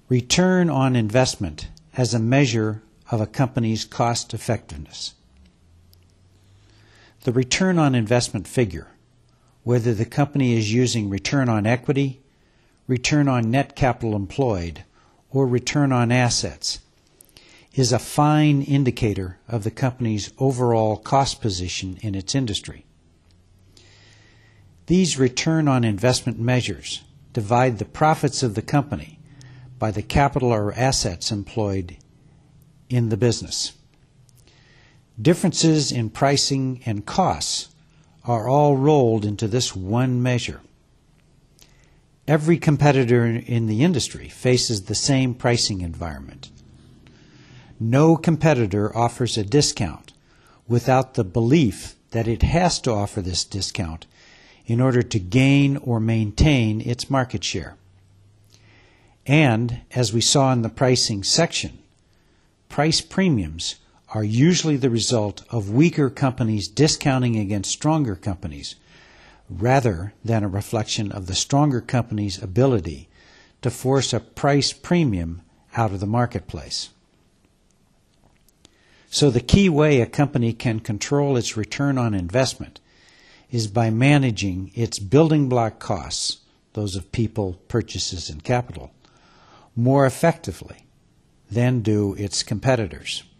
Return on investment as a measure of a company's cost effectiveness. The return on investment figure, whether the company is using return on equity, return on net capital employed, or return on assets, is a fine indicator of the company's overall cost position in its industry. These return on investment measures divide the profits of the company by the capital or assets employed in the business. Differences in pricing and costs are all rolled into this one measure. Every competitor in the industry faces the same pricing environment. No competitor offers a discount without the belief that it has to offer this discount in order to gain or maintain its market share. And, as we saw in the pricing section, price premiums are usually the result of weaker companies discounting against stronger companies, rather than a reflection of the stronger company's ability to force a price premium out of the marketplace. So the key way a company can control its return on investment is by managing its building block costs, those of people, purchases, and capital, more effectively than do its competitors.